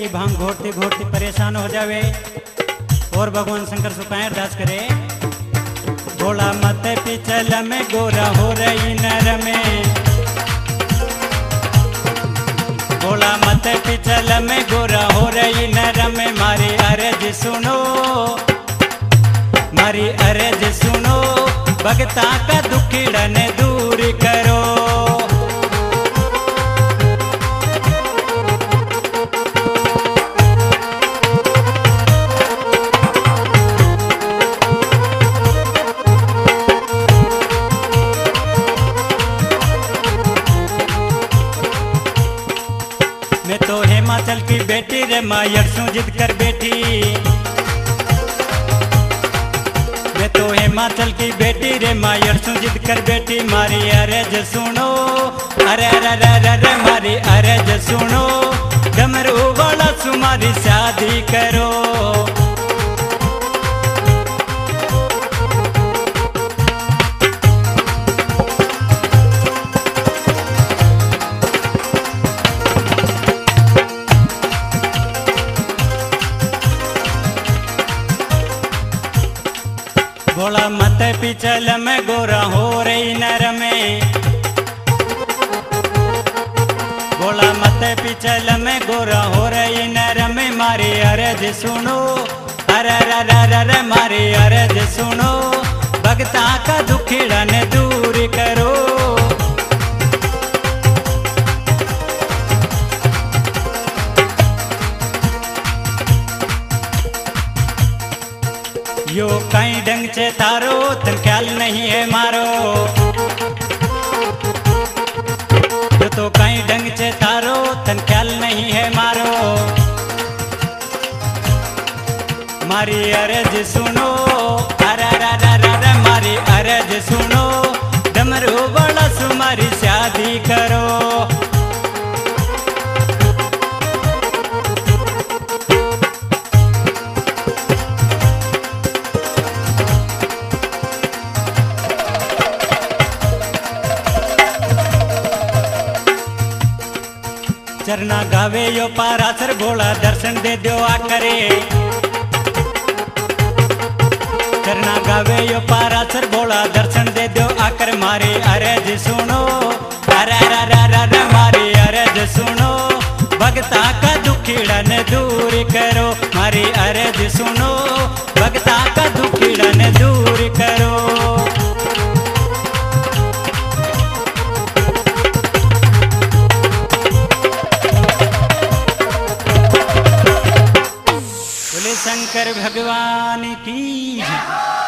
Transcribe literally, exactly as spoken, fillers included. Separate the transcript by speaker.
Speaker 1: की भांग घोटते घोटते परेशान हो जावे और भगवान शंकर सुखाए अरदास करे। भोला मत पिछल में गोरा हो रही नर में, भोला मत पिछल में गोरा हो रही नर में, मारी अर्ज सुनो मारी अर्ज सुनो, भगता का दुखड़न दूर करो। मैं तो हिमाचल की बेटी रे माँ यरसों जिद कर बेटी, मैं तो हिमाचल की बेटी रे माँ यरसों जिद कर बेटी, मारी अर्ज सुनो अरे अरे अरे अरे मारी अर्ज सुनो, डमरू वाला सुमारी शादी करो। भोला मत पिछल में गोरा हो रही नर में, भोला मत पिछल में गोरा हो रही नर में, मारी अर्ज सुनो अरे अरे अरे मारी अर्ज सुनो, भगता का दुखड़न दूर करो। यो कहीं ढंग से तारो तन ख्याल नहीं है मारो, यो तो कहीं ढंग से तारो तन ख्याल नहीं है मारो, मारी अर्ज सुनो अरे अरे अरे मारी अर्ज सुनो, डमरू वाला सुमारी शादी करो। चरना गावे यो पारासर भोला दर्शन दे दो आकरे, चरना गावे यो पारासर भोला दर्शन दे दो आकर, मारी अर्ज सुनो अरे अरे अरे मारी अर्ज सुनो, भगता का दुखड़न दूर करो, मारी अर्ज सुनो, भगता का दुखड़न दूर करो। शंकर भगवान की।